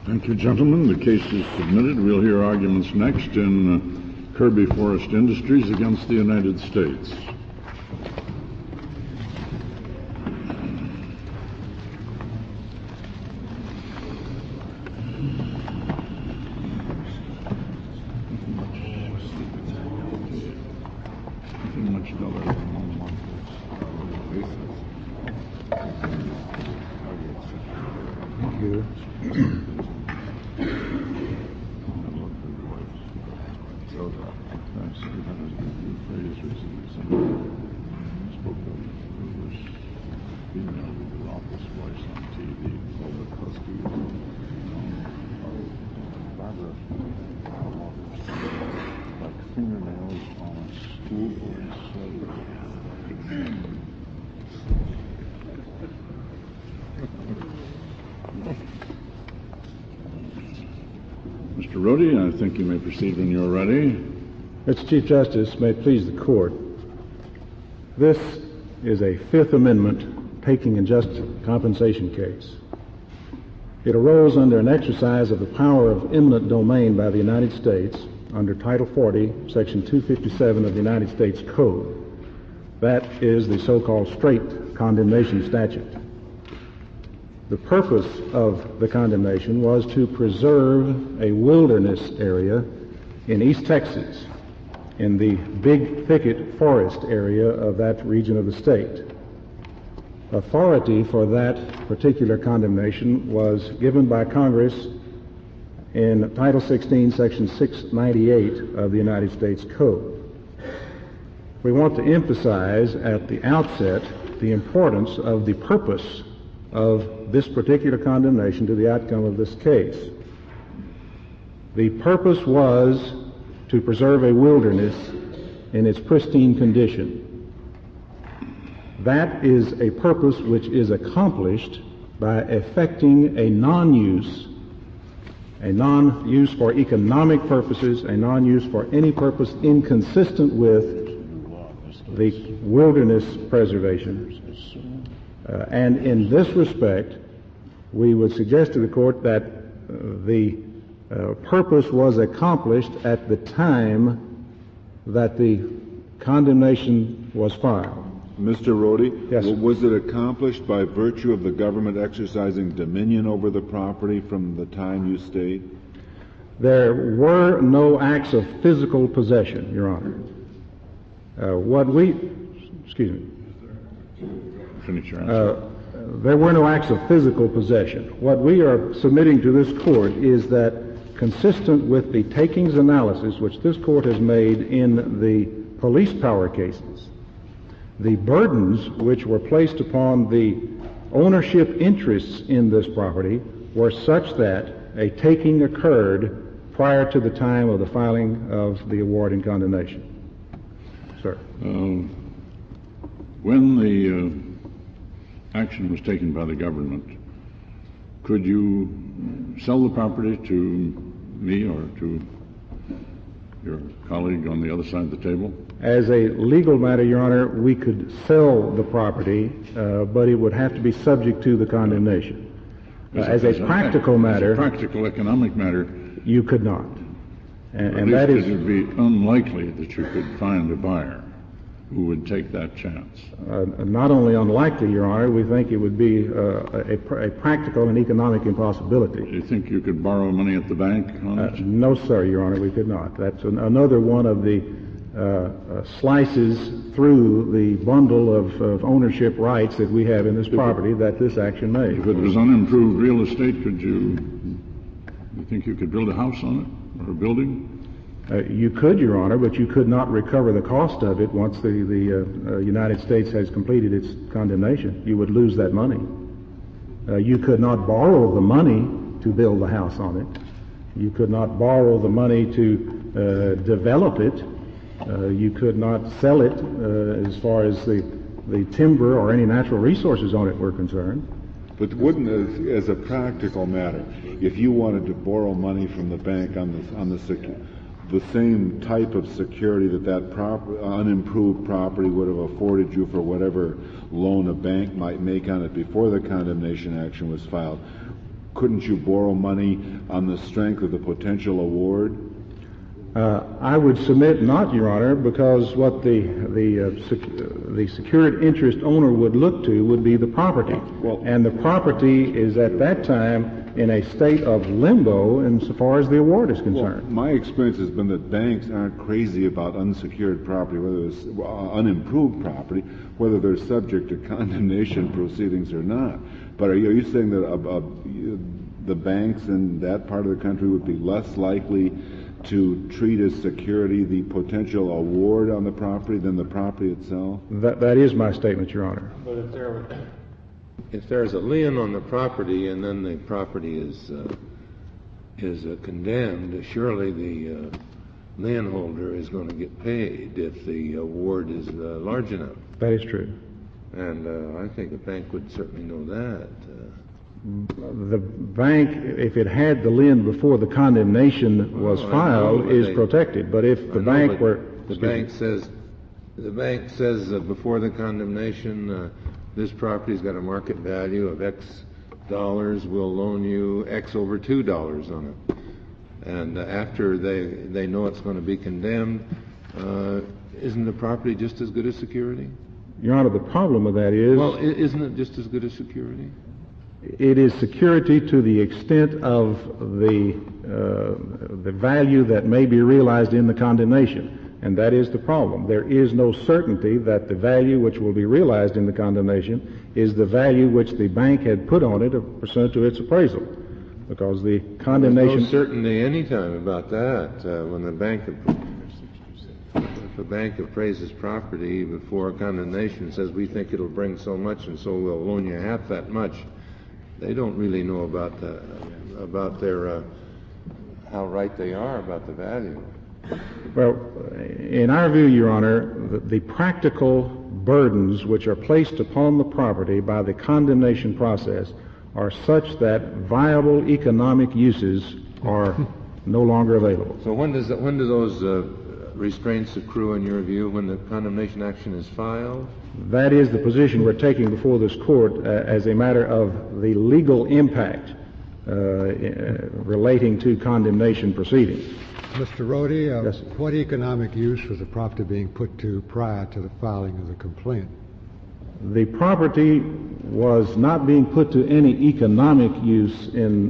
Thank you, gentlemen. The case is submitted. We'll hear arguments next in Kirby Forest Industries against the United States. Mr. Rohde, I think you may proceed when you're ready. Mr. Chief Justice, may it please the Court, this is a Fifth Amendment taking and just compensation case. It arose under an exercise of the power of eminent domain by the United States under Title 40, Section 257 of the United States Code. That is the so-called straight condemnation statute. The purpose of the condemnation was to preserve a wilderness area in East Texas, in the Big Thicket Forest area of that region of the state. Authority for that particular condemnation was given by Congress in Title 16, Section 698 of the United States Code. We want to emphasize at the outset the importance of the purpose of this particular condemnation to the outcome of this case. The purpose was to preserve a wilderness in its pristine condition. That is a purpose which is accomplished by effecting a non-use for economic purposes, a non-use for any purpose inconsistent with the wilderness preservation. And in this respect, we would suggest to the Court that the purpose was accomplished at the time that the condemnation was filed. Mr. Rohde? Yes, sir. Was it accomplished by virtue of the government exercising dominion over the property from the time you state? There were no acts of physical possession, Your Honor. Finish your answer. There were no acts of physical possession. What we are submitting to this Court is that, consistent with the takings analysis which this Court has made in the police power cases, the burdens which were placed upon the ownership interests in this property were such that a taking occurred prior to the time of the filing of the award and condemnation. Sir. When the action was taken by the government, could you sell the property to me or to your colleague on the other side of the table? As a legal matter, Your Honor, we could sell the property, but it would have to be subject to the condemnation. As a practical matter, as a practical economic matter, you could not. And that is, it would be unlikely that you could find a buyer who would take that chance. Not only unlikely, Your Honor, we think it would be a practical and economic impossibility. Do you think you could borrow money at the bank on it? No, sir, Your Honor, we could not. That's another one of the slices through the bundle of ownership rights that we have in this property that this action made. If it was unimproved real estate, could you think you could build a house on it or a building? You could, Your Honor, but you could not recover the cost of it once the United States has completed its condemnation. You would lose that money. You could not borrow the money to build the house on it. You could not borrow the money to develop it. You could not sell it as far as the timber or any natural resources on it were concerned. But wouldn't, as a practical matter, if you wanted to borrow money from the bank on the same type of security that unimproved property would have afforded you for whatever loan a bank might make on it before the condemnation action was filed, couldn't you borrow money on the strength of the potential award? I would submit not, Your Honor, because what the secured interest owner would look to would be the property. And the property is at that time in a state of limbo insofar as the award is concerned. Well, my experience has been that banks aren't crazy about unsecured property, whether it's unimproved property, whether they're subject to condemnation proceedings or not. But are you saying that the banks in that part of the country would be less likely to treat as security the potential award on the property than the property itself? That is my statement, Your Honor. But if there's a lien on the property and then the property is condemned, surely the lien holder is going to get paid if the award is large enough. That is true. And I think a bank would certainly know that. The bank, if it had the lien before the condemnation was filed, is protected. But if the bank were... The bank says before the condemnation, this property's got a market value of X dollars, we'll loan you X over $2 on it. And after they know it's going to be condemned, isn't the property just as good as security? Your Honor, the problem with that is... Well, isn't it just as good as security? It is security to the extent of the value that may be realized in the condemnation. And that is the problem. There is no certainty that the value which will be realized in the condemnation is the value which the bank had put on it pursuant to its appraisal. Because the condemnation... There's no certainty any time about that. When the bank... If a bank appraises property before condemnation, says we think it'll bring so much and so we'll loan you half that much, they don't really know about their how right they are about the value. Well, in our view, Your Honor, the practical burdens which are placed upon the property by the condemnation process are such that viable economic uses are no longer available. So when do those restraints accrue in your view? When the condemnation action is filed? That is the position we're taking before this court as a matter of the legal impact relating to condemnation proceedings. Mr. Rohde, Yes, what economic use was the property being put to prior to the filing of the complaint? The property was not being put to any economic use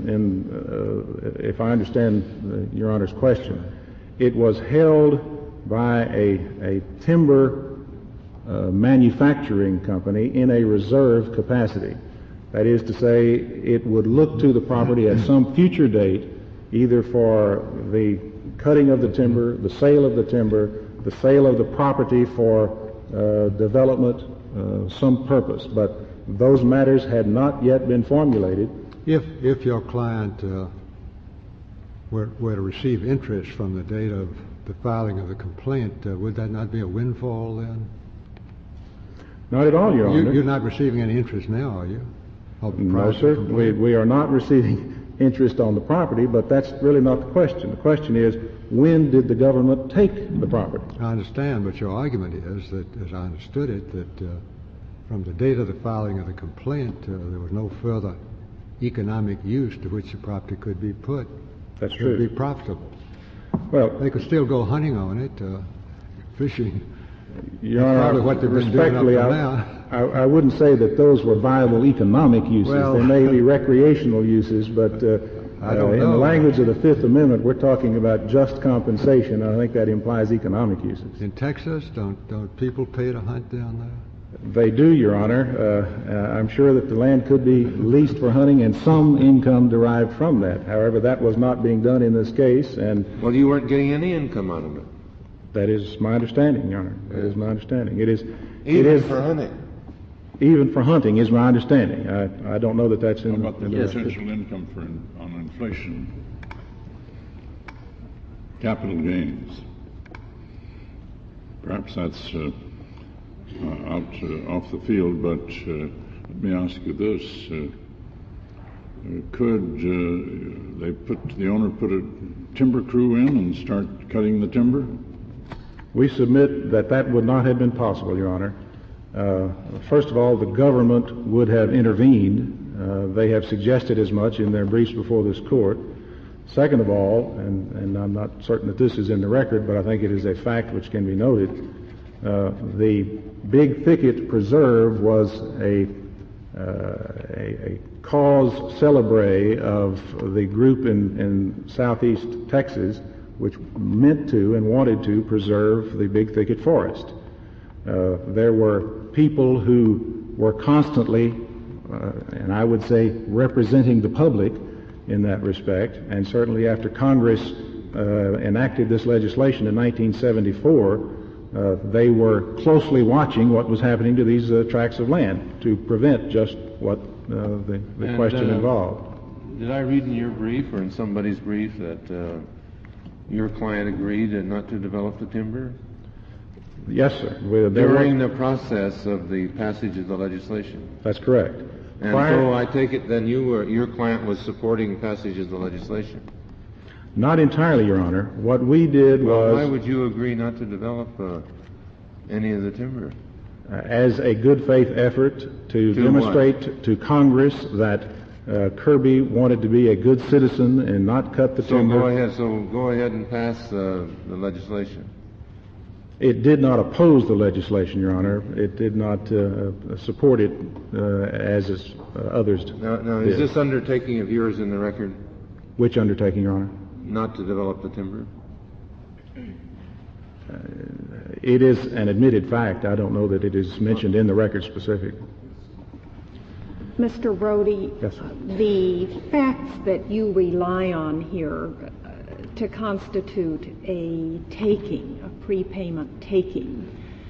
if I understand Your Honor's question. It was held by a timber manufacturing company in a reserve capacity. That is to say, it would look to the property at some future date, either for the cutting of the timber, the sale of the timber, the sale of the property for development, some purpose. But those matters had not yet been formulated. If your client were to receive interest from the date of the filing of the complaint, would that not be a windfall then? Not at all, Your Honor. You're not receiving any interest now, are you? No, sir. We are not receiving interest on the property, but that's really not the question. The question is, when did the government take the property? I understand, but your argument is that, as I understood it, that from the date of the filing of the complaint, there was no further economic use to which the property could be put. That's It true. would be profitable. Well, They could still go hunting on it, fishing. Your That's Honor, probably what they've been doing up respectfully, to now. I wouldn't say that those were viable economic uses. Well- They may be recreational uses, but I don't in know. the language of the Fifth Amendment, we're talking about just compensation. I think that implies economic uses. In Texas, don't people pay to hunt down there? They do, Your Honor. I'm sure that the land could be leased for hunting and some income derived from that. However, that was not being done in this case, and Well, you weren't getting any income out of it. that is my understanding, Your Honor. That is my understanding. It is For hunting. even for hunting is my understanding. I don't know that that's How in about the in potential income on inflation? Capital gains. Perhaps that's off the field, but let me ask you this. Could the owner put a timber crew in and start cutting the timber? We submit that that would not have been possible, Your Honor. First of all, the government would have intervened They have suggested as much in their briefs before this court. Second of all, and I'm not certain that this is in the record, but I think it is a fact which can be noted, the Big Thicket Preserve was a cause célèbre of the group in southeast Texas which meant to and wanted to preserve the Big Thicket Forest. There were people who were constantly, and I would say representing the public in that respect, and certainly after Congress enacted this legislation in 1974, they were closely watching what was happening to these tracts of land to prevent just what the question involved. Did I read in your brief or in somebody's brief that your client agreed not to develop the timber? Yes, sir. During the process of the passage of the legislation? That's correct. And so I take it then your client was supporting passage of the legislation? Not entirely, Your Honor. What we did was... Why would you agree not to develop any of the timber? As a good faith effort to demonstrate to Congress that Kirby wanted to be a good citizen and not cut the timber. So go ahead and pass the legislation. It did not oppose the legislation, Your Honor. It did not support it as others did. Now, is this undertaking of yours in the record? Which undertaking, Your Honor? Not to develop the timber? It is an admitted fact. I don't know that it is mentioned in the record specific. Mr. Brody, yes, sir. The facts that you rely on here to constitute a taking, a prepayment taking,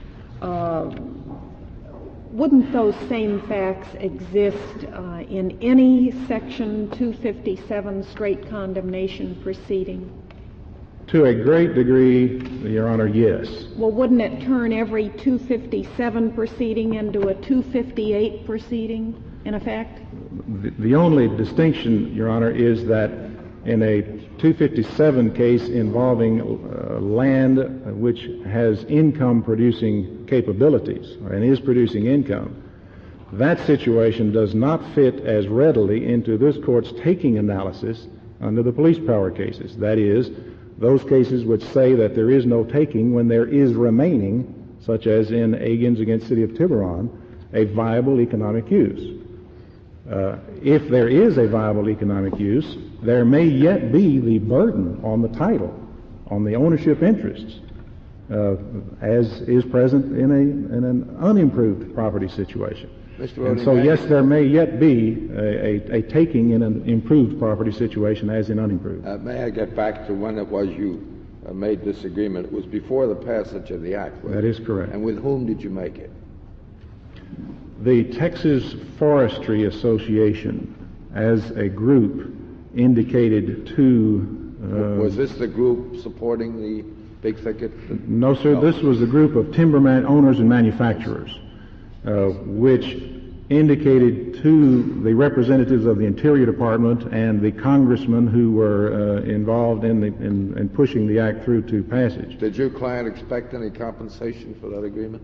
wouldn't those same facts exist in any Section 257 straight condemnation proceeding? To a great degree, Your Honor, yes. Well, wouldn't it turn every 257 proceeding into a 258 proceeding, in effect? The only distinction, Your Honor, is that in a 257 case involving land which has income-producing capabilities and is producing income, that situation does not fit as readily into this Court's taking analysis under the police power cases. That is, those cases which say that there is no taking when there is remaining, such as in Agins against City of Tiburon, a viable economic use. If there is a viable economic use, there may yet be the burden on the title, on the ownership interests, as is present in an unimproved property situation. And so, yes, there may yet be a taking in an improved property situation as in unimproved. May I get back to when it was you made this agreement? It was before the passage of the Act, wasn't it? That is correct. And with whom did you make it? The Texas Forestry Association, as a group, indicated to... was this the group supporting the Big Thicket? No, sir. No. This was a group of timberman owners and manufacturers, which indicated to the representatives of the Interior Department and the congressmen who were involved in pushing the Act through to passage. Did your client expect any compensation for that agreement?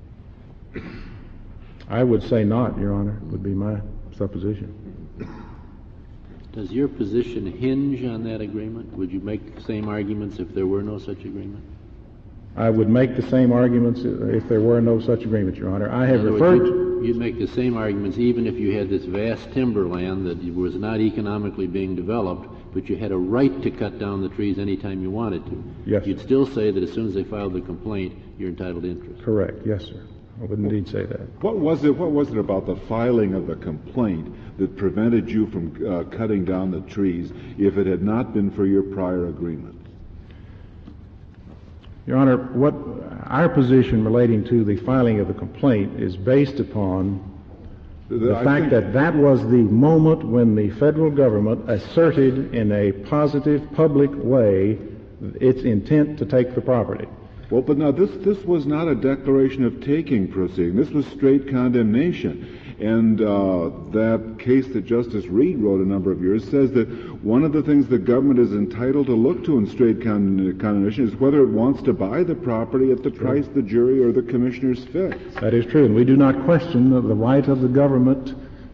I would say not, Your Honor, would be my supposition. Does your position hinge on that agreement? Would you make the same arguments if there were no such agreement? I would make the same arguments if there were no such agreement, Your Honor. I have referred... You'd make the same arguments even if you had this vast timberland that was not economically being developed, but you had a right to cut down the trees any time you wanted to. Yes, You'd still say that as soon as they filed the complaint, you're entitled to interest. Correct. Yes, sir. I would indeed say that. What was it about the filing of the complaint that prevented you from cutting down the trees if it had not been for your prior agreement? Your Honor, what our position relating to the filing of the complaint is based upon the fact that that was the moment when the federal government asserted in a positive public way its intent to take the property. Well, but now this was not a declaration of taking proceeding. This was straight condemnation. And that case that Justice Reed wrote a number of years says that one of the things the government is entitled to look to in straight condemnation is whether it wants to buy the property at the price the jury or the commissioners fix. That is true. And we do not question the right of the government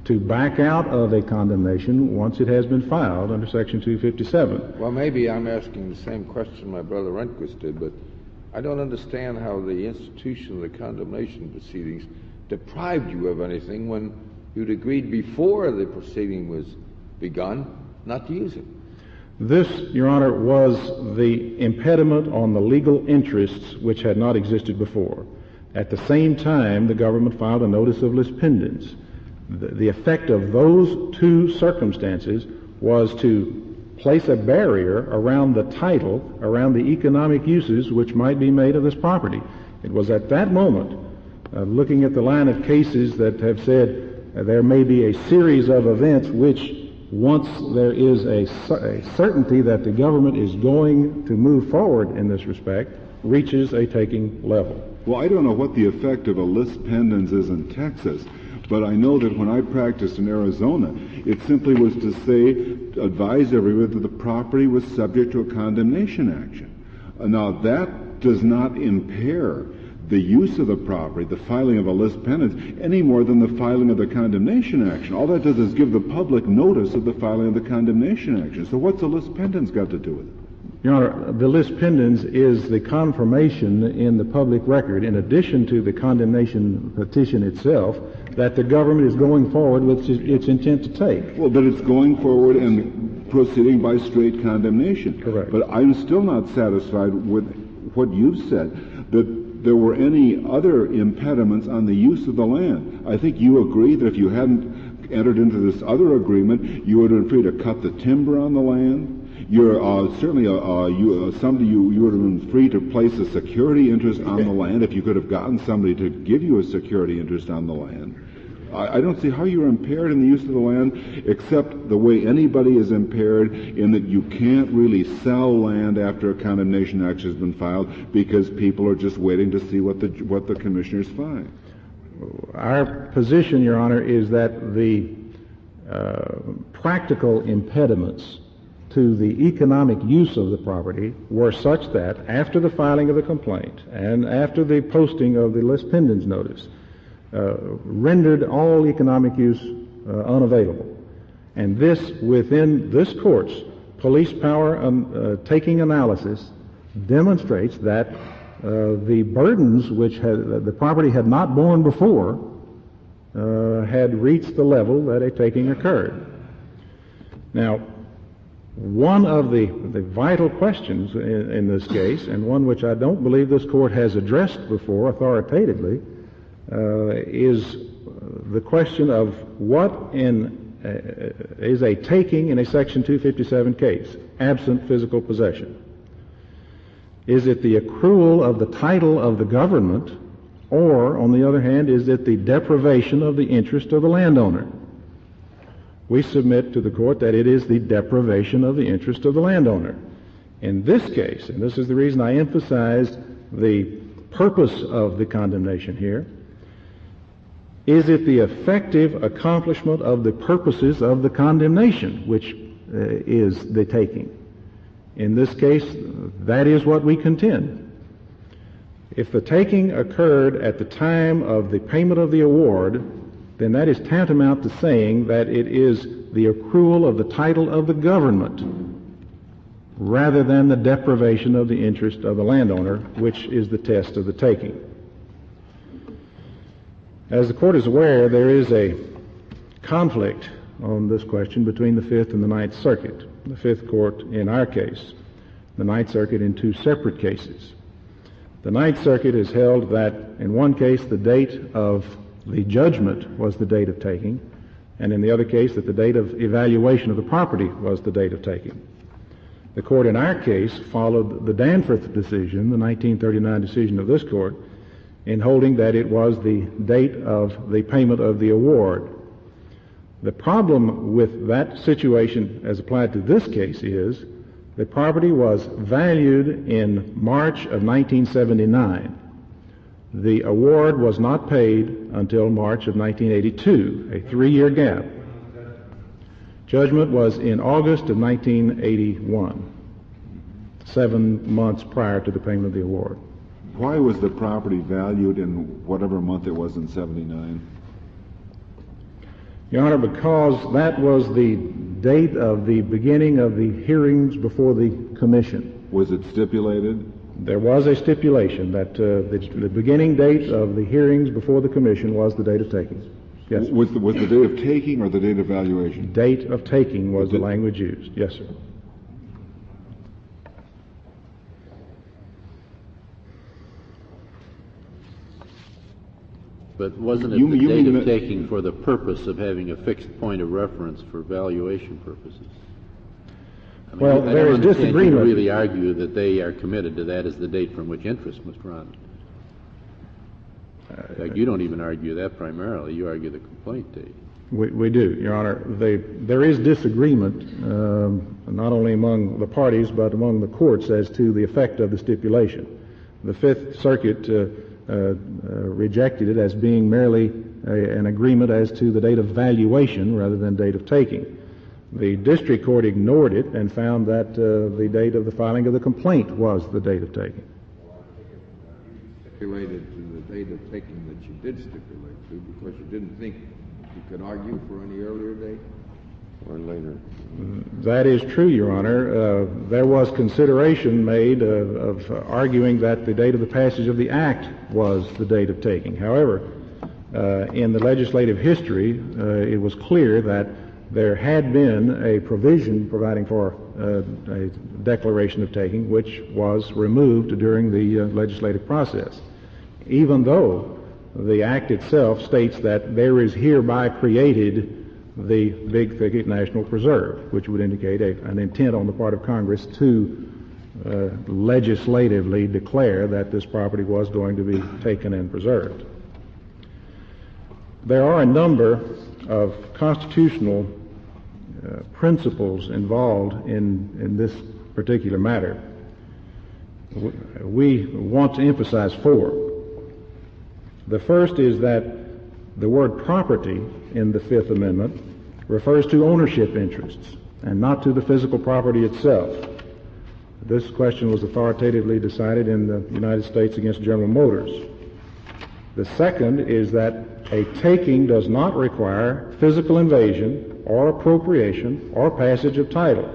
to back out of a condemnation once it has been filed under Section 257. Well, maybe I'm asking the same question my brother Rehnquist did, but I don't understand how the institution of the condemnation proceedings deprived you of anything when you'd agreed before the proceeding was begun not to use it. This, Your Honor, was the impediment on the legal interests which had not existed before. At the same time, the government filed a notice of lis pendens. The effect of those two circumstances was to place a barrier around the title, around the economic uses which might be made of this property. It was at that moment, looking at the line of cases that have said there may be a series of events which, once there is a certainty that the government is going to move forward in this respect, reaches a taking level. Well, I don't know what the effect of a lis pendens is in Texas, but I know that when I practiced in Arizona, it simply was to say, advise everyone that the property was subject to a condemnation action. Now, that does not impair the use of the property, the filing of a lis pendens, any more than the filing of the condemnation action. All that does is give the public notice of the filing of the condemnation action. So what's a lis pendens got to do with it? Your Honor, the lis pendens is the confirmation in the public record, in addition to the condemnation petition itself, that the government is going forward with its intent to take. Well, but it's going forward and proceeding by straight condemnation. Correct. But I'm still not satisfied with what you've said, that there were any other impediments on the use of the land. I think you agree that if you hadn't entered into this other agreement, you would have been free to cut the timber on the land. You're certainly you would have been free to place a security interest on the land if you could have gotten somebody to give you a security interest on the land. I don't see how you're impaired in the use of the land except the way anybody is impaired in that you can't really sell land after a condemnation action has been filed because people are just waiting to see what the commissioners find. Our position, Your Honor, is that the practical impediments to the economic use of the property were such that after the filing of the complaint and after the posting of the lis pendens notice, rendered all economic use unavailable. And this, within this court's police power taking analysis, demonstrates that the burdens which the property had not borne before had reached the level that a taking occurred. Now, one of the vital questions in this case, and one which I don't believe this court has addressed before authoritatively, is the question of what is a taking in a Section 257 case, absent physical possession. Is it the accrual of the title of the government, or, on the other hand, is it the deprivation of the interest of the landowner? We submit to the court that it is the deprivation of the interest of the landowner. In this case, and this is the reason I emphasized the purpose of the condemnation here, is it the effective accomplishment of the purposes of the condemnation, which is the taking? In this case, that is what we contend. If the taking occurred at the time of the payment of the award, then that is tantamount to saying that it is the accrual of the title of the government rather than the deprivation of the interest of the landowner, which is the test of the taking. As the court is aware, there is a conflict on this question between the Fifth and the Ninth Circuit. The Fifth Court in our case, the Ninth Circuit in two separate cases. The Ninth Circuit has held that in one case the date of the judgment was the date of taking, and in the other case that the date of evaluation of the property was the date of taking. The court in our case followed the Danforth decision, the 1939 decision of this court, in holding that it was the date of the payment of the award. The problem with that situation as applied to this case is the property was valued in March of 1979. The award was not paid until March of 1982, a 3-year gap. Judgment was in August of 1981, 7 months prior to the payment of the award. Why was the property valued in whatever month it was in 79? Your Honor, because that was the date of the beginning of the hearings before the commission. Was it stipulated? There was a stipulation that the beginning date of the hearings before the commission was the date of taking. Yes, sir. Was the date of taking or the date of valuation? Date of taking was the language used. Yes, sir. But wasn't it the date of taking for the purpose of having a fixed point of reference for valuation purposes? I mean, Well, there is disagreement. You to really argue that they are committed to that as the date from which interest must run. In fact, you don't even argue that primarily. You argue the complaint date. We do, Your Honor. There is disagreement, not only among the parties, but among the courts as to the effect of the stipulation. The Fifth Circuit rejected it as being merely an agreement as to the date of valuation rather than date of taking. The district court ignored it and found that the date of the filing of the complaint was the date of taking. Stipulated to the date of taking that you did stipulate to because you didn't think you could argue for any earlier date or later. That is true, Your Honor. There was consideration made of arguing that the date of the passage of the Act was the date of taking. However, in the legislative history, it was clear that there had been a provision providing for a declaration of taking, which was removed during the legislative process, even though the Act itself states that there is hereby created the Big Thicket National Preserve, which would indicate an intent on the part of Congress to legislatively declare that this property was going to be taken and preserved. There are a number of constitutional principles involved in this particular matter. We want to emphasize four. The first is that the word property in the Fifth Amendment refers to ownership interests and not to the physical property itself. This question was authoritatively decided in the United States against General Motors. The second is that a taking does not require physical invasion or appropriation or passage of title.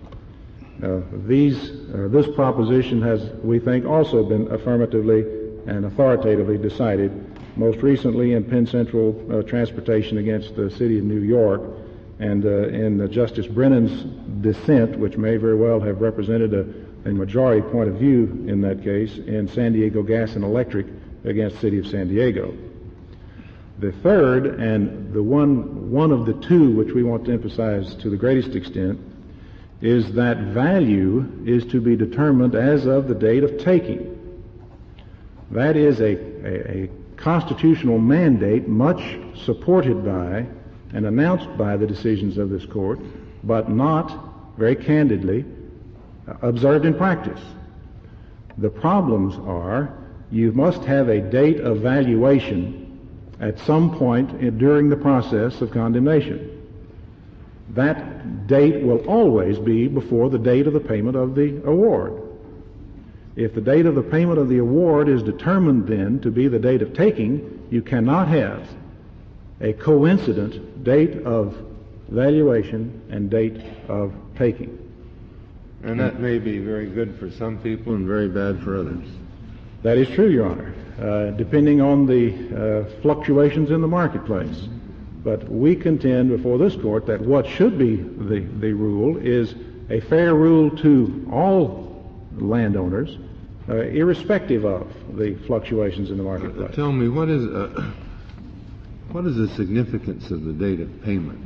This proposition has, we think, also been affirmatively and authoritatively decided, most recently in Penn Central Transportation against the City of New York, and in Justice Brennan's dissent, which may very well have represented a majority point of view in that case, in San Diego Gas and Electric against the City of San Diego. The third, and the one of the two which we want to emphasize to the greatest extent, is that value is to be determined as of the date of taking. That is a constitutional mandate much supported by and announced by the decisions of this court, but not, very candidly, observed in practice. The problems are you must have a date of valuation at some point during the process of condemnation. That date will always be before the date of the payment of the award. If the date of the payment of the award is determined then to be the date of taking, you cannot have a coincident date of valuation and date of taking. And that may be very good for some people and very bad for others. That is true, Your Honor, depending on the fluctuations in the marketplace. But we contend before this court that what should be the rule is a fair rule to all landowners, irrespective of the fluctuations in the marketplace. Tell me, what is the significance of the date of payment?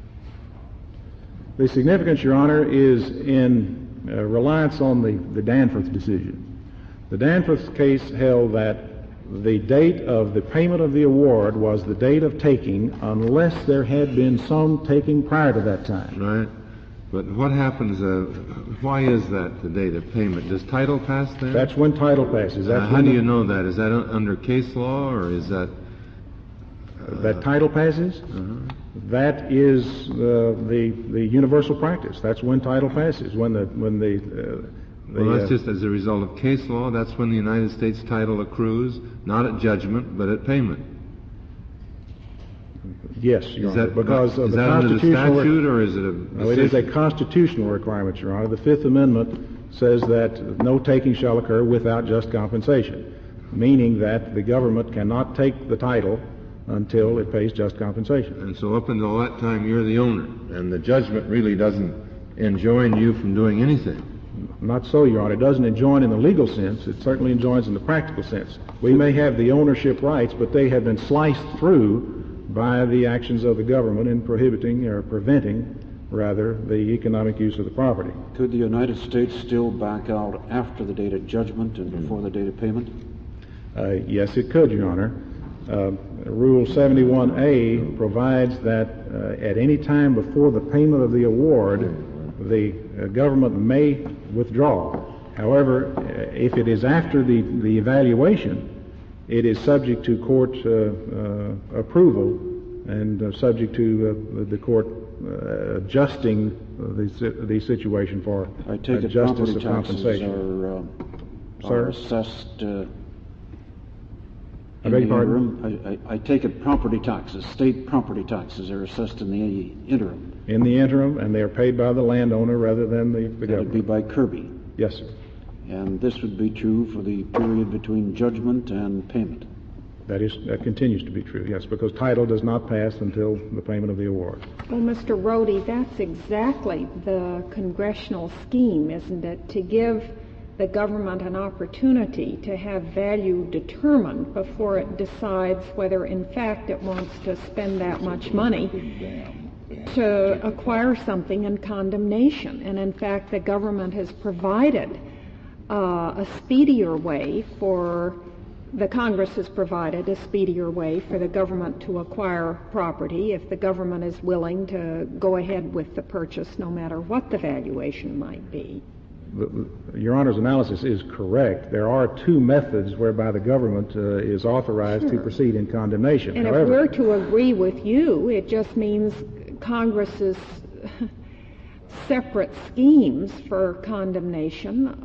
The significance, Your Honor, is in reliance on the Danforth decision. The Danforth case held that the date of the payment of the award was the date of taking unless there had been some taking prior to that time. Right. But what happens, why is that the date of payment? Does title pass then? That's when title passes. How do you know that? Is that under case law, or is that... that title passes? Uh-huh. That is the universal practice. That's when title passes, Well, that's just as a result of case law. That's when the United States title accrues, not at judgment, but at payment. Yes, Your Honor, that because of is the that under the constitutional statute, or is it a No, it is a constitutional requirement, Your Honor. The Fifth Amendment says that no taking shall occur without just compensation, meaning that the government cannot take the title until it pays just compensation. And so up until that time, you're the owner, and the judgment really doesn't enjoin you from doing anything. Not so, Your Honor. It doesn't enjoin in the legal sense. It certainly enjoins in the practical sense. We may have the ownership rights, but they have been sliced through by the actions of the government in prohibiting or preventing, rather, the economic use of the property. Could the United States still back out after the date of judgment and before the date of payment? Yes, it could, Your Honor. Rule 71A provides that at any time before the payment of the award, the government may withdraw. However, if it is after the evaluation, it is subject to court approval and subject to the court adjusting the situation for I take it justice property of taxes compensation. are assessed I beg your pardon? I take it property taxes, state property taxes, are assessed in the interim. In the interim, and they are paid by the landowner rather than the That would government. be by Kirby. Yes, sir. And this would be true for the period between judgment and payment. That continues to be true, yes, because title does not pass until the payment of the award. Well, Mr. Rody, that's exactly the congressional scheme, isn't it? To give the government an opportunity to have value determined before it decides whether in fact it wants to spend that much money to acquire something in condemnation. And in fact, the government has provided a speedier way for the Congress has provided a speedier way for the government to acquire property if the government is willing to go ahead with the purchase no matter what the valuation might be. Your Honor's analysis is correct. There are two methods whereby the government is authorized to proceed in condemnation. And however, if we're to agree with you, it just means Congress's separate schemes for condemnation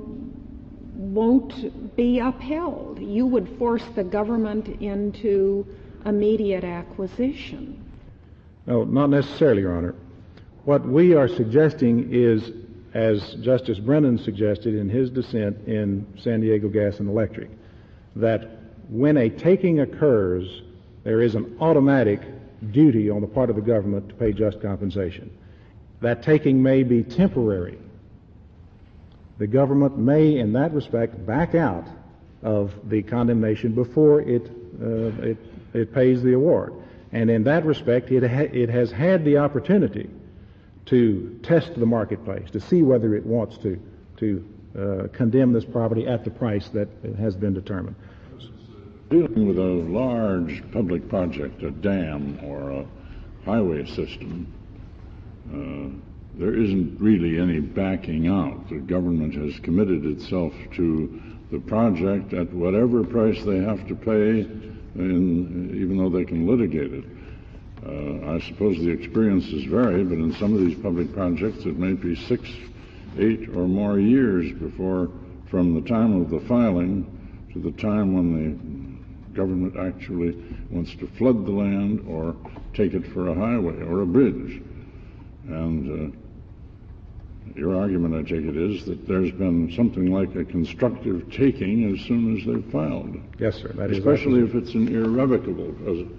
won't be upheld. You would force the government into immediate acquisition. No, not necessarily, Your Honor. What we are suggesting is, as Justice Brennan suggested in his dissent in San Diego Gas and Electric, that when a taking occurs, there is an automatic duty on the part of the government to pay just compensation. That taking may be temporary. The government may, in that respect, back out of the condemnation before it pays the award. And in that respect, it has had the opportunity to test the marketplace, to see whether it wants to condemn this property at the price that has been determined. Dealing with a large public project, a dam or a highway system, there isn't really any backing out. The government has committed itself to the project at whatever price they have to pay, even though they can litigate it. I suppose the experiences vary, but in some of these public projects it may be 6, 8, or more years before, from the time of the filing to the time when the government actually wants to flood the land or take it for a highway or a bridge. And your argument, I take it, is that there's been something like a constructive taking as soon as they've filed. Yes, sir. That especially if it's an irrevocable.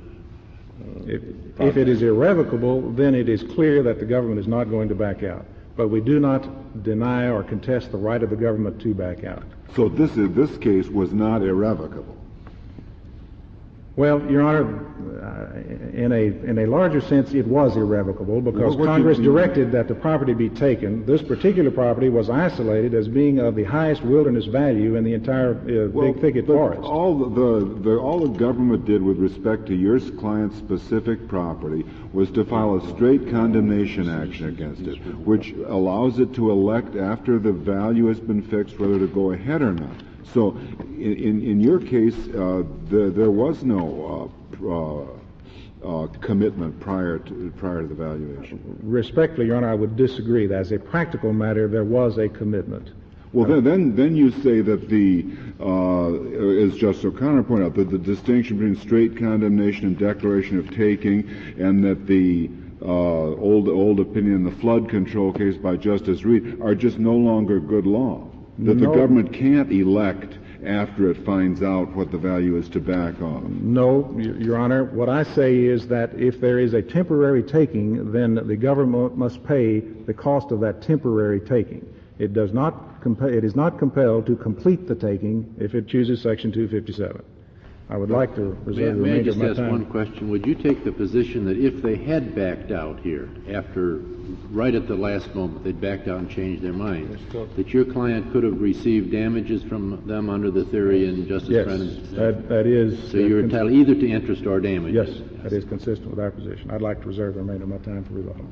If it is irrevocable, then it is clear that the government is not going to back out. But we do not deny or contest the right of the government to back out. So this case was not irrevocable. Well, Your Honor, in a larger sense, it was irrevocable because Congress directed that the property be taken. This particular property was isolated as being of the highest wilderness value in the entire Big Thicket Forest. All the government did with respect to your client's specific property was to file a straight condemnation action against it, which allows it to elect after the value has been fixed whether to go ahead or not. So, in your case, there was no commitment prior to the valuation. Respectfully, Your Honor, I would disagree. As a practical matter, there was a commitment. Well, then you say that as Justice O'Connor pointed out, that the distinction between straight condemnation and declaration of taking, and that the old opinion in the flood control case by Justice Reed are just no longer good law. That the government can't elect after it finds out what the value is to back off. No, Your Honor. What I say is that if there is a temporary taking, then the government must pay the cost of that temporary taking. It is not compelled to complete the taking if it chooses Section 257. I would like to reserve the remainder of my time. May I just ask one question? Would you take the position that if they had backed out here, right at the last moment, they'd backed out and changed their mind, that your client could have received damages from them under the theory in Justice Brennan's? Yes, that is. So you're entitled either to interest or damages? Yes, that is consistent with our position. I'd like to reserve the remainder of my time for rebuttal.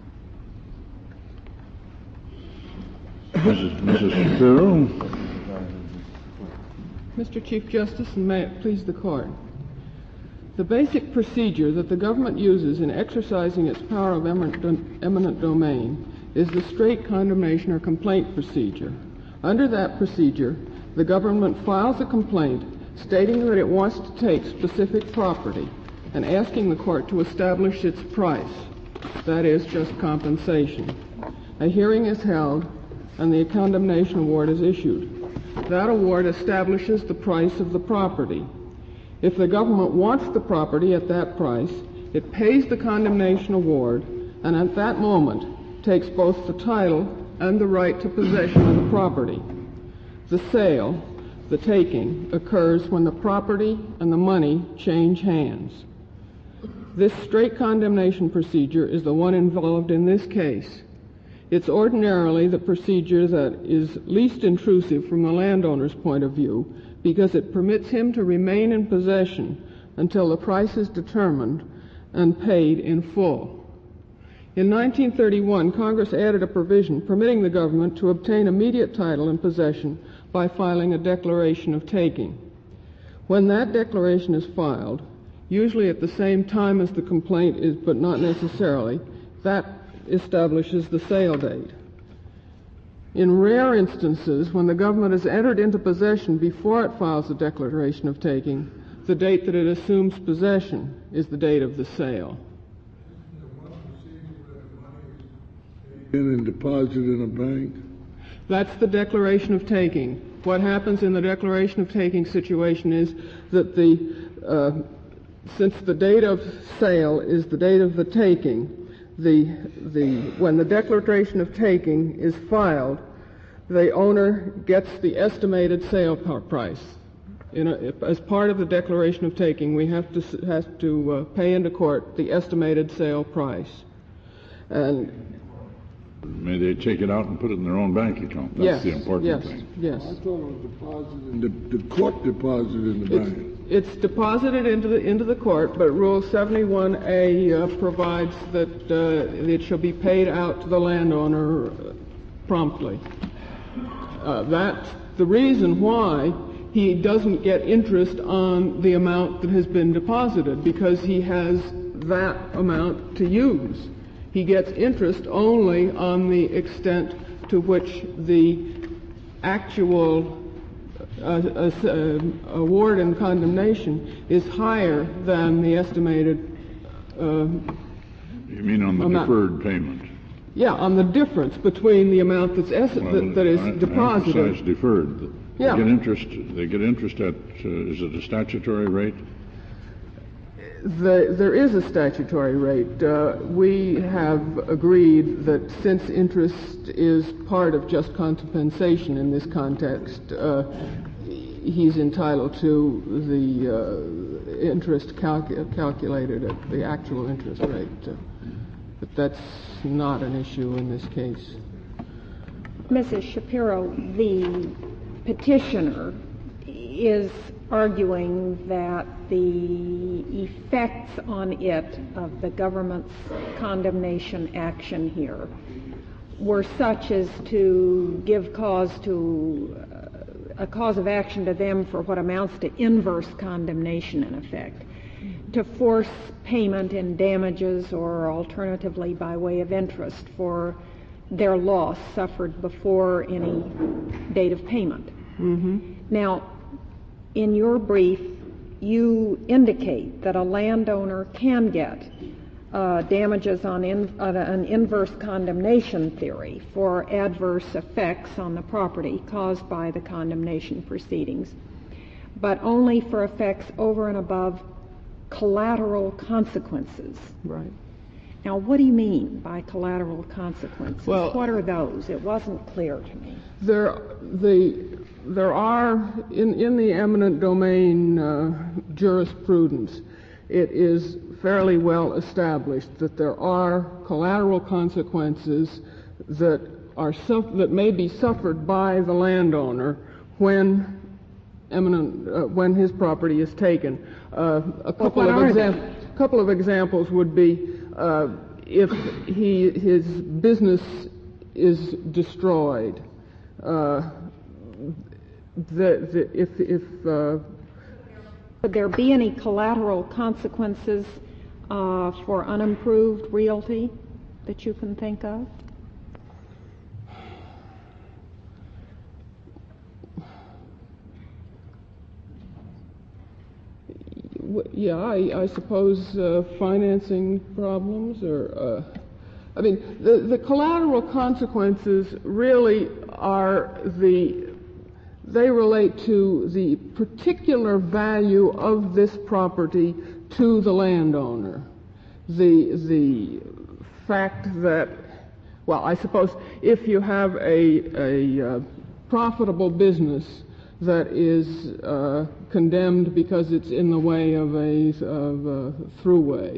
Mrs. Shapiro. Mr. Chief Justice, and may it please the Court. The basic procedure that the government uses in exercising its power of eminent domain is the straight condemnation or complaint procedure. Under that procedure, the government files a complaint stating that it wants to take specific property and asking the court to establish its price, that is, just compensation. A hearing is held and the condemnation award is issued. That award establishes the price of the property. If the government wants the property at that price, it pays the condemnation award and at that moment takes both the title and the right to possession of the property. The sale, the taking, occurs when the property and the money change hands. This straight condemnation procedure is the one involved in this case. It's ordinarily the procedure that is least intrusive from the landowner's point of view because it permits him to remain in possession until the price is determined and paid in full. In 1931, Congress added a provision permitting the government to obtain immediate title and possession by filing a declaration of taking. When that declaration is filed, usually at the same time as the complaint is, but not necessarily, that establishes the sale date. In rare instances, when the government has entered into possession before it files a declaration of taking, the date that it assumes possession is the date of the sale. And deposited in a bank? That's the declaration of taking. What happens in the declaration of taking situation is that since the date of sale is the date of the taking, when the declaration of taking is filed, the owner gets the estimated sale price. As part of the declaration of taking, we have to pay into court the estimated sale price. And may they take it out and put it in their own bank account? That's the important thing. Yes. I thought it was deposited in the court deposited in the bank. It's deposited into the court, but Rule 71A provides that it shall be paid out to the landowner promptly. That's the reason why he doesn't get interest on the amount that has been deposited, because he has that amount to use. He gets interest only on the extent to which the actual award and condemnation is higher than the estimated You mean on the deferred payment? Yeah, on the difference between the amount that is deposited. I emphasize deferred. Yeah. They get interest at, is it a statutory rate? There is a statutory rate. We have agreed that since interest is part of just compensation in this context, he's entitled to the interest calculated at the actual interest rate. But that's not an issue in this case. Mrs. Shapiro, the petitioner is arguing that the effects on it of the government's condemnation action here were such as to give a cause of action to them for what amounts to inverse condemnation, in effect, to force payment in damages or alternatively by way of interest for their loss suffered before any date of payment. Now, in your brief, you indicate that a landowner can get damages on an inverse condemnation theory for adverse effects on the property caused by the condemnation proceedings, but only for effects over and above collateral consequences. Right. Now, what do you mean by collateral consequences? Well, what are those? It wasn't clear to me. There are in the eminent domain jurisprudence, it is fairly well established that there are collateral consequences that may be suffered by the landowner when his property is taken. A couple of examples would be if his business is destroyed. Could there be any collateral consequences for unimproved realty that you can think of? Yeah, I suppose financing problems I mean, the collateral consequences really they relate to the particular value of this property to the landowner. The fact that, well, I suppose if you have a profitable business that is condemned because it's in the way of a throughway,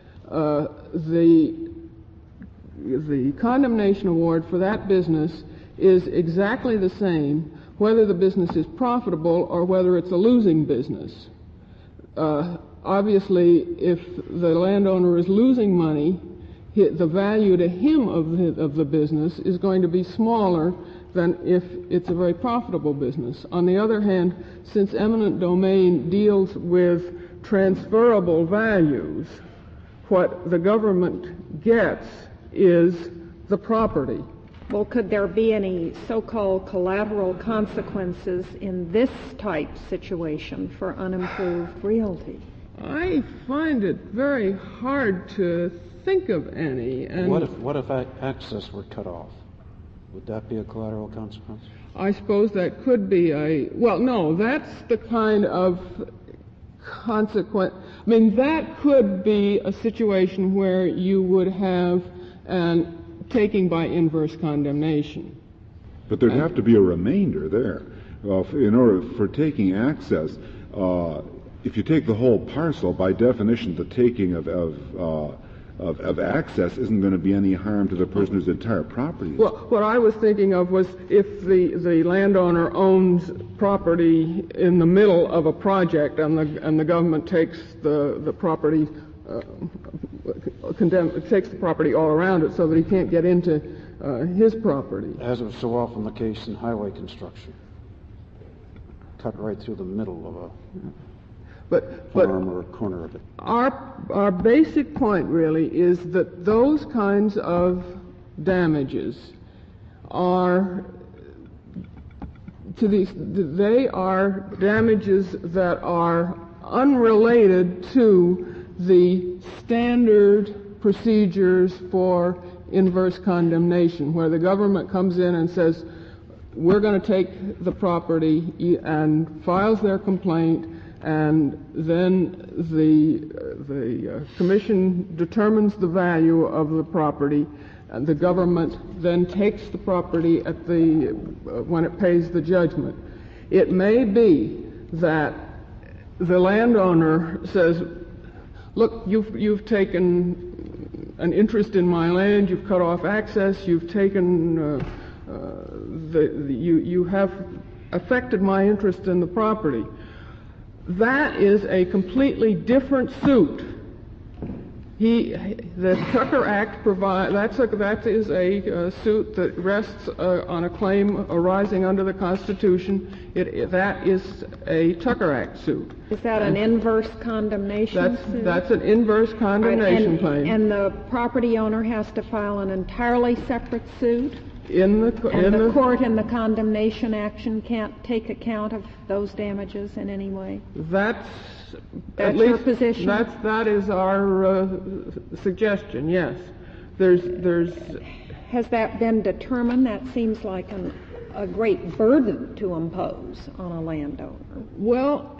the condemnation award for that business is exactly the same whether the business is profitable or whether it's a losing business. Obviously, if the landowner is losing money, the value to him of the business is going to be smaller than if it's a very profitable business. On the other hand, since eminent domain deals with transferable values, what the government gets is the property. Well, could there be any so-called collateral consequences in this type situation for unimproved realty? I find it very hard to think of any. And what if access were cut off? Would that be a collateral consequence? I suppose that could be no, that's the kind of consequence. I mean, that could be a situation where you would have an taking by inverse condemnation. But there'd have to be a remainder there. In order for taking access, if you take the whole parcel, by definition, the taking of access isn't going to be any harm to the person whose entire property is. Well, what I was thinking of was if the landowner owns property in the middle of a project and the government takes the property, takes the property all around it so that he can't get into his property. As is so often the case in highway construction. Cut right through the middle of a farm or a corner of it. Our basic point really is that those kinds of damages are they are damages that are unrelated to the standard procedures for inverse condemnation, where the government comes in and says, we're going to take the property and files their complaint, and then the commission determines the value of the property, and the government then takes the property when it pays the judgment. It may be that the landowner says, look, you've taken an interest in my land, you've cut off access, you've taken you have affected my interest in the property. That is a completely different suit. The Tucker Act that is a suit that rests on a claim arising under the Constitution. That is a Tucker Act suit. Is that an inverse condemnation suit? That's an inverse condemnation claim. And the property owner has to file an entirely separate suit? The court in the condemnation action can't take account of those damages in any way? That's your position? That is our suggestion, yes. Has that been determined? That seems like a great burden to impose on a landowner. Well,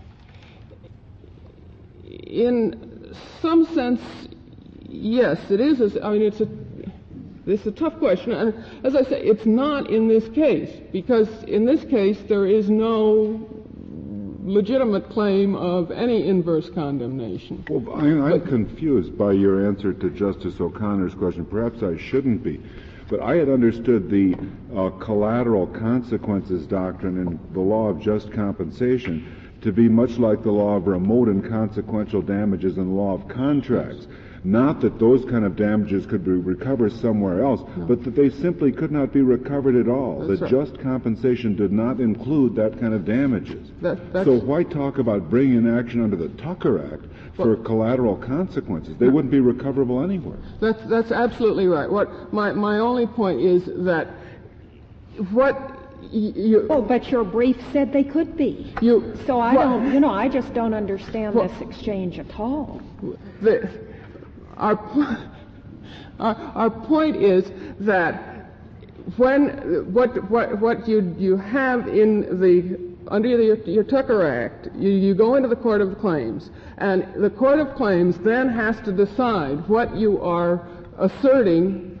in some sense, yes, it is. It's a tough question. And as I say, it's not in this case, because in this case there is no legitimate claim of any inverse condemnation. Well, I'm confused by your answer to Justice O'Connor's question. Perhaps I shouldn't be. But I had understood the collateral consequences doctrine in the law of just compensation to be much like the law of remote and consequential damages in the law of contracts. Not that those kind of damages could be recovered somewhere else, but that they simply could not be recovered at all. That's that right. Just compensation did not include that kind of damages. So why talk about bringing an action under the Tucker Act for collateral consequences? They wouldn't be recoverable anywhere. That's absolutely right. What my only point is that but your brief said they could be. I just don't understand this exchange at all. Our point is that what you have under your Tucker Act, you go into the Court of Claims, and the Court of Claims then has to decide whether what you are asserting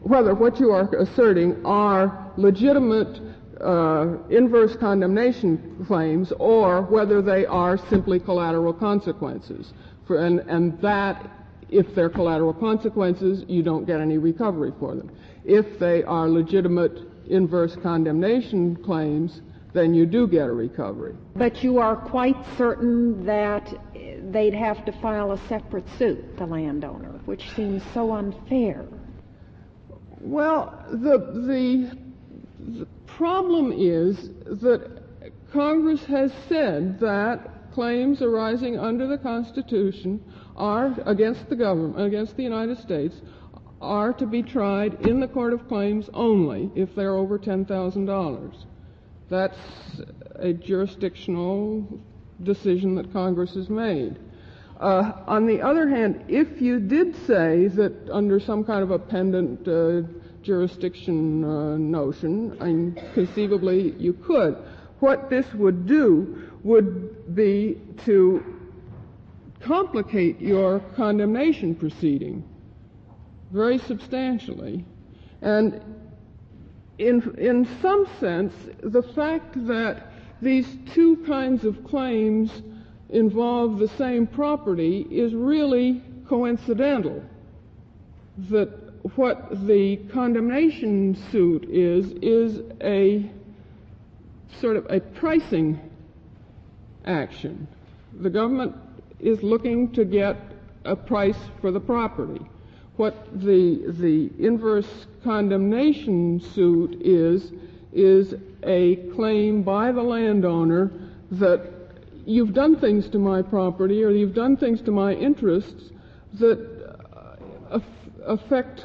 are legitimate inverse condemnation claims or whether they are simply collateral consequences. And that, if they're collateral consequences, you don't get any recovery for them. If they are legitimate inverse condemnation claims, then you do get a recovery. But you are quite certain that they'd have to file a separate suit, the landowner, which seems so unfair. Well, the problem is that Congress has said that claims arising under the Constitution are against the government, against the United States, are to be tried in the Court of Claims only if they're over $10,000. That's a jurisdictional decision that Congress has made. On the other hand, if you did say that under some kind of a pendant jurisdiction notion, and conceivably you could, what this would do would be to complicate your condemnation proceeding very substantially. And in some sense, the fact that these two kinds of claims involve the same property is really coincidental. That what the condemnation suit is a sort of a pricing action. The government is looking to get a price for the property. What the inverse condemnation suit is a claim by the landowner that you've done things to my property or you've done things to my interests that affect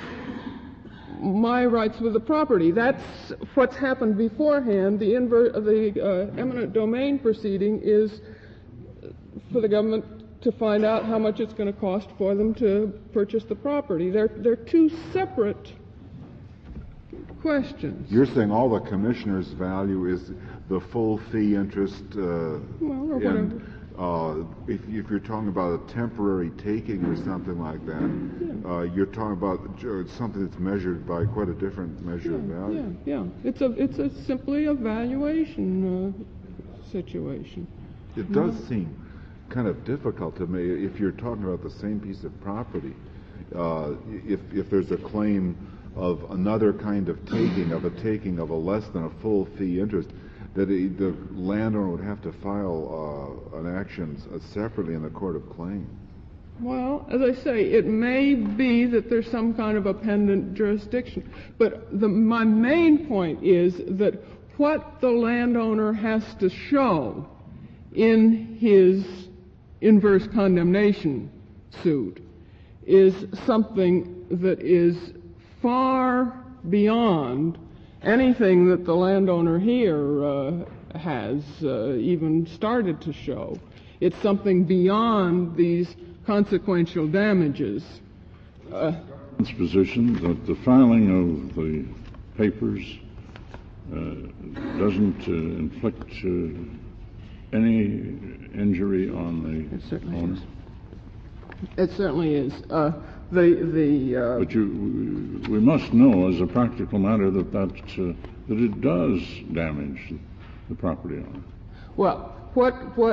my rights with the property. That's what's happened beforehand. The eminent domain proceeding is for the government to find out how much it's going to cost for them to purchase the property. They're two separate questions. You're saying all the commissioner's value is the full fee interest, if you're talking about a temporary taking or something like that, you're talking about something that's measured by quite a different measure of value. Yeah. It's simply a valuation situation. It does seem kind of difficult to me if you're talking about the same piece of property. If there's a claim of another kind of taking of a less than a full fee interest, that the landowner would have to file an action separately in the Court of Claims. Well, as I say, it may be that there's some kind of a pendant jurisdiction. But my main point is that what the landowner has to show in his inverse condemnation suit is something that is far beyond anything that the landowner here has even started to show. It's something beyond these consequential damages. Its position that the filing of the papers doesn't inflict any injury on the owner? It certainly is. But we must know, as a practical matter, that it does damage the property owner. Well, what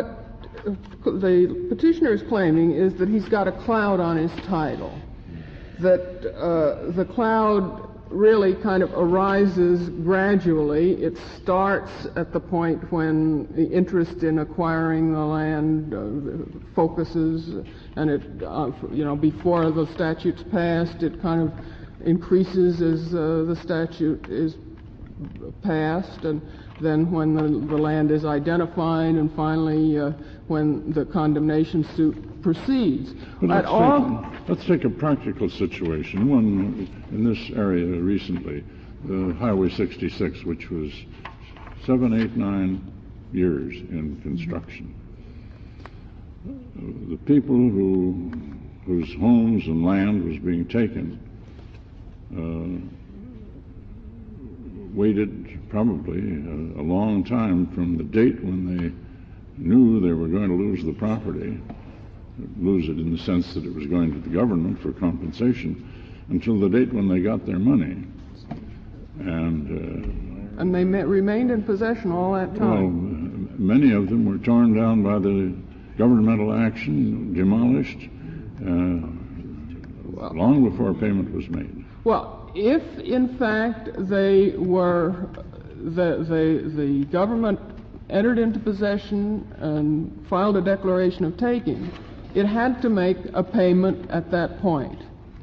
the petitioner is claiming is that he's got a cloud on his title, that the cloud really kind of arises gradually. It starts at the point when the interest in acquiring the land focuses, and it, before the statute's passed, it kind of increases as the statute is passed, and then when the land is identified, and finally when the condemnation suit proceeds. Let's take a practical situation. One in this area recently, the Highway 66, which was 7, 8, 9 years in construction. The people whose homes and land was being taken waited probably a long time from the date when they knew they were going to lose the property, lose it in the sense that it was going to the government for compensation, until the date when they got their money. And they remained in possession all that time. Well, many of them were torn down by the governmental action, demolished, long before payment was made. Well, if in fact they were, the government entered into possession and filed a declaration of taking, it had to make a payment at that point.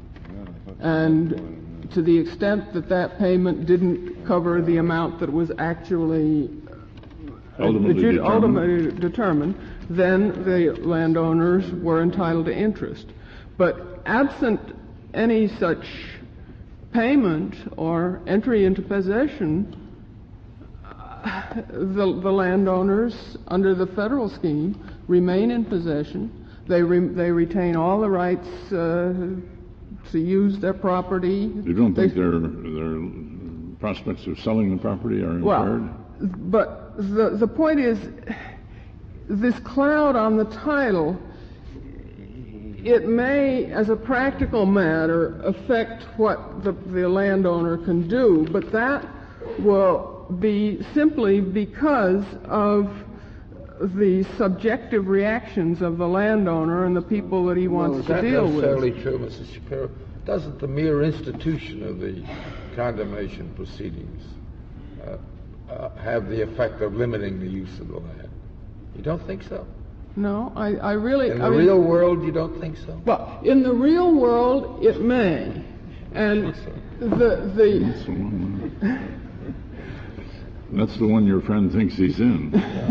And to the extent that that payment didn't cover the amount that was actually ultimately determined, then the landowners were entitled to interest. But absent any such payment or entry into possession, the landowners under the federal scheme remain in possession. They retain all the rights to use their property. You don't think their prospects of selling the property are impaired? Well, but the point is, this cloud on the title, it may, as a practical matter, affect what the landowner can do, but that will be simply because of the subjective reactions of the landowner and the people that he wants to deal with. Is that necessarily true, Mr. Shapiro? Doesn't the mere institution of the condemnation proceedings have the effect of limiting the use of the land? You don't think so? No, I really... In the real world, you don't think so? Well, in the real world, it may. And That's the one your friend thinks he's in.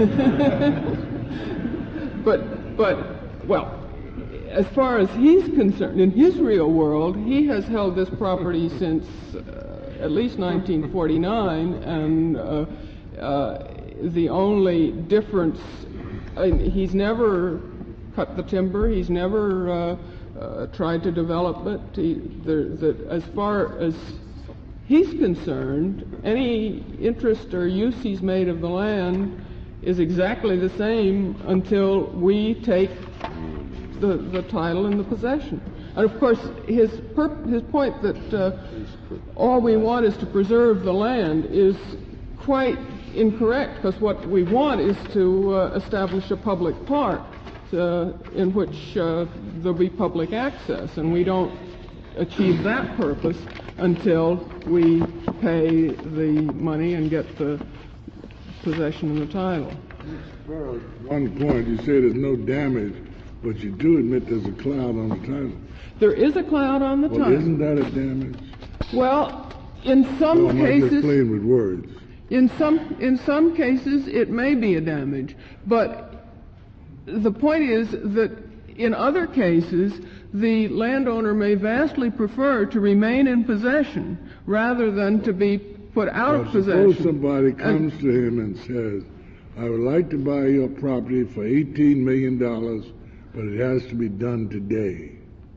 Well, as far as he's concerned, in his real world, he has held this property since at least 1949, and the only difference, he's never cut the timber, he's never tried to develop it. As far as he's concerned, any interest or use he's made of the land is exactly the same until we take the title and the possession. And of course, his point that all we want is to preserve the land is quite incorrect, because what we want is to establish a public park in which there'll be public access, and we don't achieve that purpose until we pay the money and get the possession and the title. One point, you say there's no damage But you do admit there's a cloud on the title. There is a cloud on the Well, title. isn't that a damage? Well, in some I'm not just cases, playing with words. in some cases, it may be a damage. But the point is that in other cases, the landowner may vastly prefer to remain in possession rather than to be put out of possession. Suppose somebody comes to him and says, I would like to buy your property for $18 million, but it has to be done today.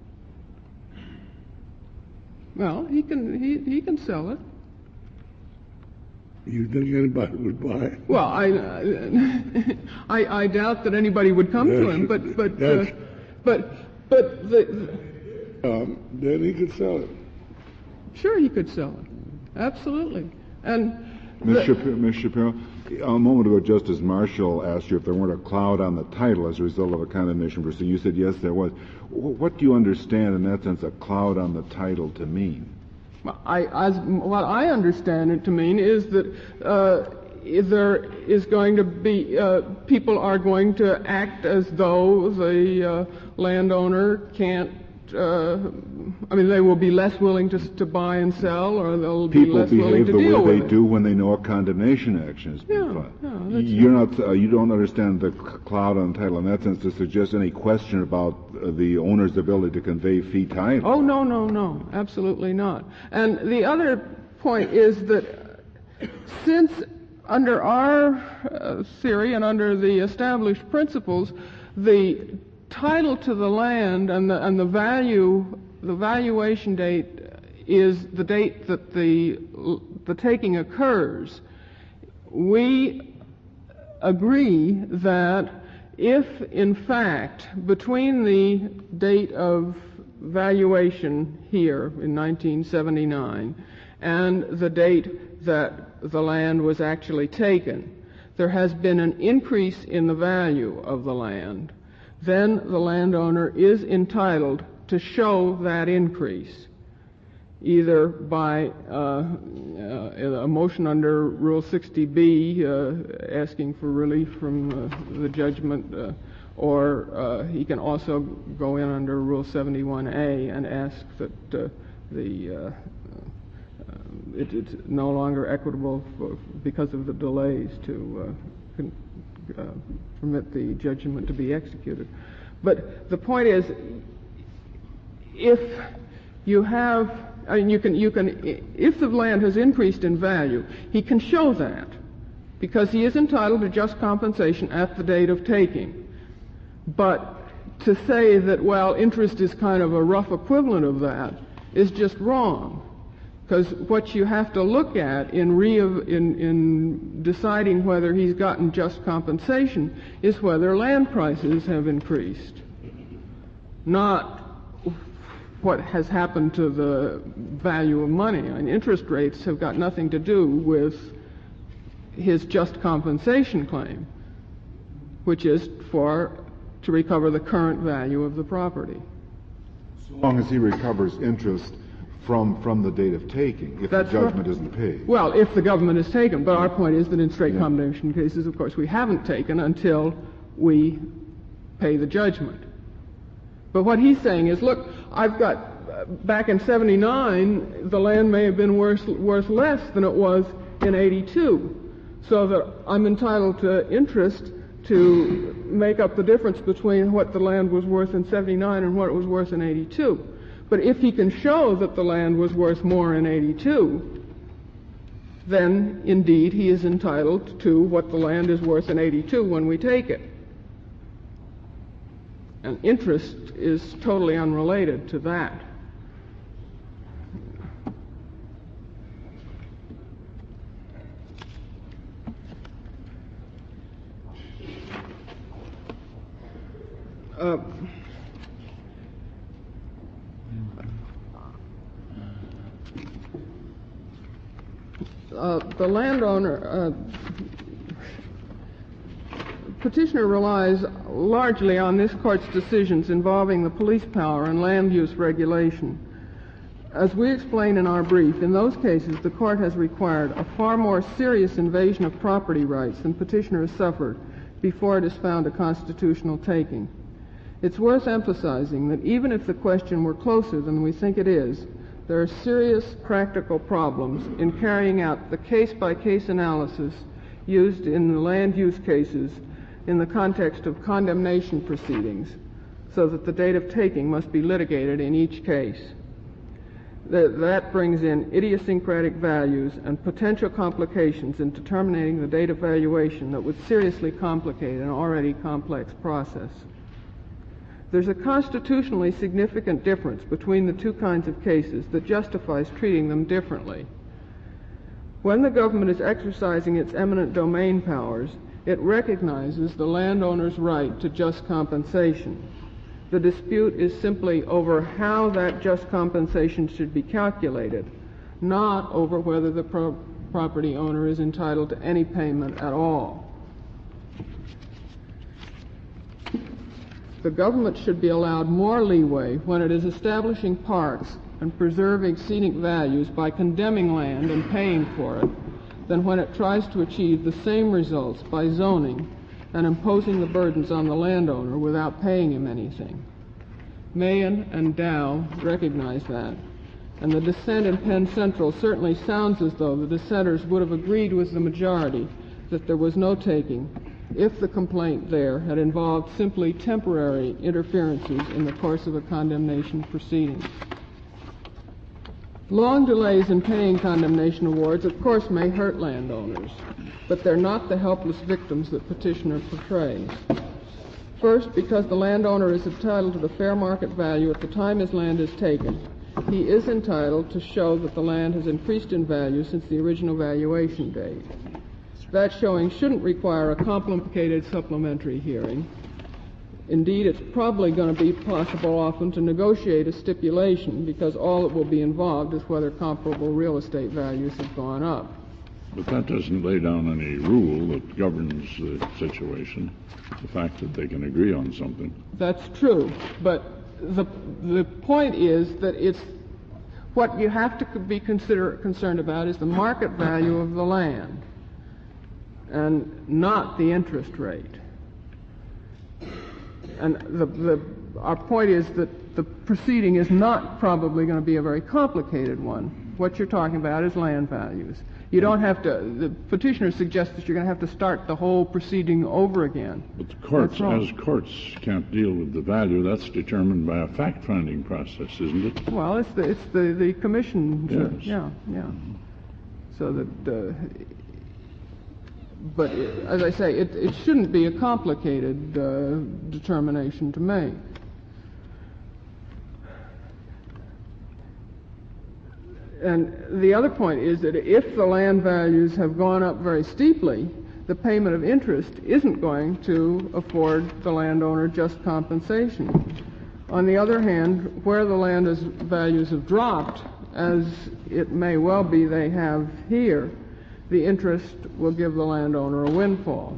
Well, he can sell it. You think anybody would buy it? Well, I doubt that anybody would come to him, but then he could sell it. Sure, he could sell it. Absolutely. And Ms. Shapiro, a moment ago, Justice Marshall asked you if there weren't a cloud on the title as a result of a condemnation proceeding. You said yes, there was. What do you understand, in that sense, a cloud on the title to mean? Well, what I understand it to mean is that there is going to be people are going to act as though the landowner can't. They will be less willing to buy and sell, or they'll be less willing to deal with it. People behave the way they do when they know a condemnation action is being filed. You don't understand the cloud on the title in that sense to suggest any question about the owner's ability to convey fee title. Oh, no, absolutely not. And the other point is that since under our theory and under the established principles, the title to the land and the valuation date is the date that the taking occurs. We agree that if, in fact, between the date of valuation here in 1979 and the date that the land was actually taken, there has been an increase in the value of the land, then the landowner is entitled to show that increase, either by a motion under Rule 60B asking for relief from the judgment, or he can also go in under Rule 71A and ask that it's no longer equitable because of the delays to permit the judgment to be executed. But the point is, if you have, if the land has increased in value, he can show that because he is entitled to just compensation at the date of taking. But to say that, well, interest is kind of a rough equivalent of that is just wrong. Because what you have to look at in deciding whether he's gotten just compensation is whether land prices have increased, not what has happened to the value of money. I mean, interest rates have got nothing to do with his just compensation claim, which is to recover the current value of the property. So long as he recovers interest from the date of taking, if the judgment isn't paid. Well, if the government is taken. But our point is that in straight condemnation cases, of course, we haven't taken until we pay the judgment. But what he's saying is, look, I've got, back in 79, the land may have been worth less than it was in 82, so that I'm entitled to interest to make up the difference between what the land was worth in 79 and what it was worth in 82. But if he can show that the land was worth more in 82, then indeed he is entitled to what the land is worth in 82 when we take it. And interest is totally unrelated to that. The landowner, petitioner relies largely on this court's decisions involving the police power and land use regulation. As we explain in our brief, in those cases the court has required a far more serious invasion of property rights than petitioner has suffered before it has found a constitutional taking. It's worth emphasizing that even if the question were closer than we think it is, there are serious practical problems in carrying out the case-by-case analysis used in the land use cases in the context of condemnation proceedings, so that the date of taking must be litigated in each case. That brings in idiosyncratic values and potential complications in determining the date of valuation that would seriously complicate an already complex process. There's a constitutionally significant difference between the two kinds of cases that justifies treating them differently. When the government is exercising its eminent domain powers, it recognizes the landowner's right to just compensation. The dispute is simply over how that just compensation should be calculated, not over whether the property owner is entitled to any payment at all. The government should be allowed more leeway when it is establishing parks and preserving scenic values by condemning land and paying for it than when it tries to achieve the same results by zoning and imposing the burdens on the landowner without paying him anything. Mahan and Dow recognize that, and the dissent in Penn Central certainly sounds as though the dissenters would have agreed with the majority that there was no taking if the complaint there had involved simply temporary interferences in the course of a condemnation proceeding. Long delays in paying condemnation awards, of course, may hurt landowners, but they're not the helpless victims that petitioner portrays. First, because the landowner is entitled to the fair market value at the time his land is taken, he is entitled to show that the land has increased in value since the original valuation date. That showing shouldn't require a complicated supplementary hearing. Indeed, it's probably going to be possible often to negotiate a stipulation because all that will be involved is whether comparable real estate values have gone up. But that doesn't lay down any rule that governs the situation, the fact that they can agree on something. That's true, but the point is that it's what you have to be concerned about is the market value of the land and not the interest rate. And our point is that the proceeding is not probably going to be a very complicated one. What you're talking about is land values. You don't have to, the petitioner suggests that you're going to have to start the whole proceeding over again. But the courts, as courts can't deal with the value, that's determined by a fact-finding process, isn't it? Well, it's the commission. Yes. Yeah. So that, but as I say, it shouldn't be a complicated determination to make. And the other point is that if the land values have gone up very steeply, the payment of interest isn't going to afford the landowner just compensation. On the other hand, where the land values have dropped, as it may well be they have here, the interest will give the landowner a windfall.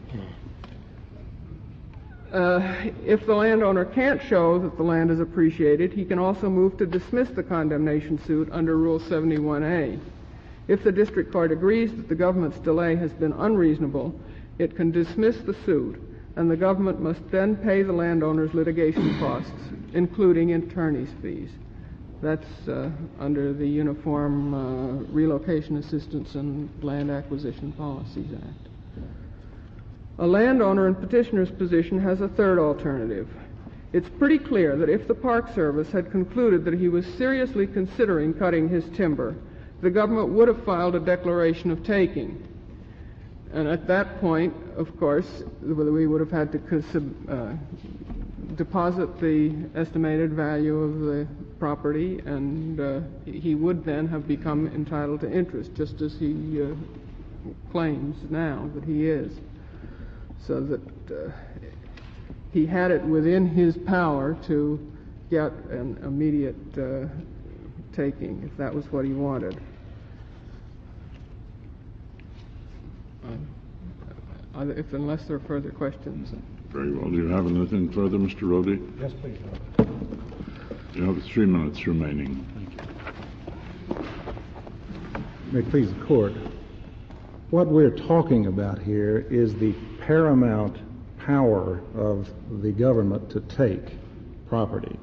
If the landowner can't show that the land is appreciated, he can also move to dismiss the condemnation suit under Rule 71A. If the district court agrees that the government's delay has been unreasonable, it can dismiss the suit, and the government must then pay the landowner's litigation costs, including attorney's fees. That's under the Uniform Relocation Assistance and Land Acquisition Policies Act. A landowner in petitioner's position has a third alternative. It's pretty clear that if the Park Service had concluded that he was seriously considering cutting his timber, the government would have filed a declaration of taking. And at that point, of course, we would have had to deposit the estimated value of the property, and he would then have become entitled to interest, just as he claims now that he is. So that he had it within his power to get an immediate taking, if that was what he wanted. Unless there are further questions. Very well. Do you have anything further, Mr. Rode? Yes, please. You have 3 minutes remaining. Thank you. May it please the Court. What we're talking about here is the paramount power of the government to take property.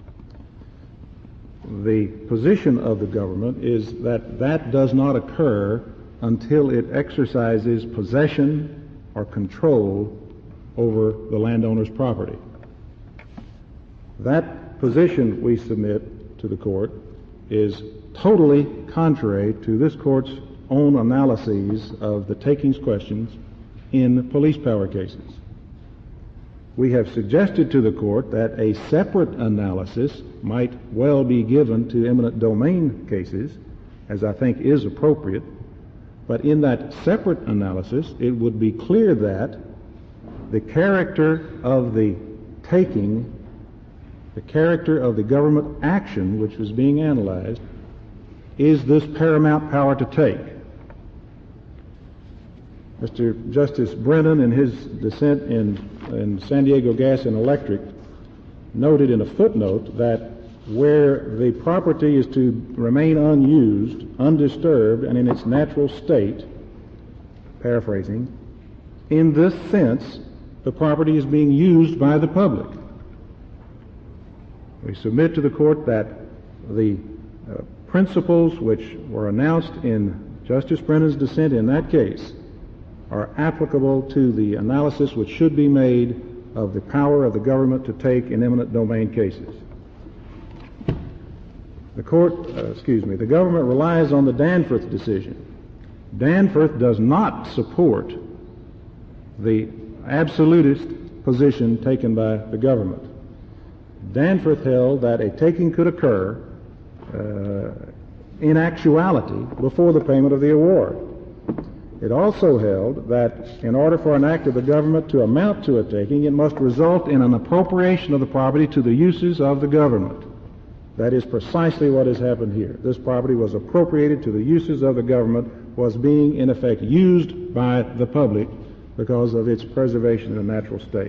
The position of the government is that that does not occur until it exercises possession or control over the landowner's property. That position we submit to the court is totally contrary to this court's own analyses of the takings questions in police power cases. We have suggested to the court that a separate analysis might well be given to eminent domain cases, as I think is appropriate, but in that separate analysis, it would be clear that the character of the taking, the character of the government action which was being analyzed, is this paramount power to take. Mr. Justice Brennan, in his dissent in San Diego Gas and Electric, noted in a footnote that where the property is to remain unused, undisturbed, and in its natural state, paraphrasing, in this sense, the property is being used by the public. We submit to the court that the principles which were announced in Justice Brennan's dissent in that case are applicable to the analysis which should be made of the power of the government to take in eminent domain cases. The government relies on the Danforth decision. Danforth does not support the absolutist position taken by the government. Danforth held that a taking could occur in actuality before the payment of the award. It also held that in order for an act of the government to amount to a taking, it must result in an appropriation of the property to the uses of the government. That is precisely what has happened here. This property was appropriated to the uses of the government, was being in effect used by the public because of its preservation in a natural state.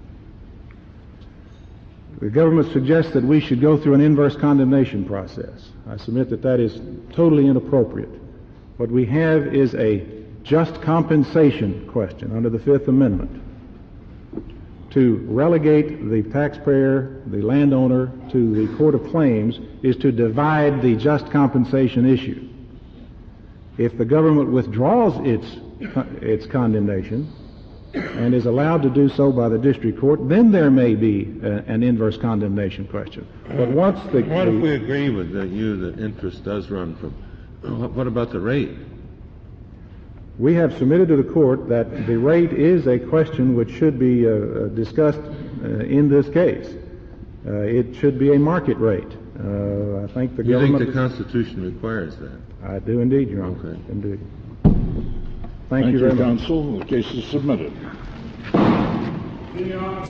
The government suggests that we should go through an inverse condemnation process. I submit that that is totally inappropriate. What we have is a just compensation question under the Fifth Amendment. To relegate the taxpayer, the landowner, to the Court of Claims is to divide the just compensation issue. If the government withdraws its condemnation and is allowed to do so by the district court, then there may be an inverse condemnation question. But once the... What if we agree with you that interest does run from... What about the rate? We have submitted to the court that the rate is a question which should be discussed in this case. It should be a market rate. I think the government... You think the Constitution requires that? I do indeed, Your Honor. Okay. Indeed. Thank you very much. Counsel. The case is submitted.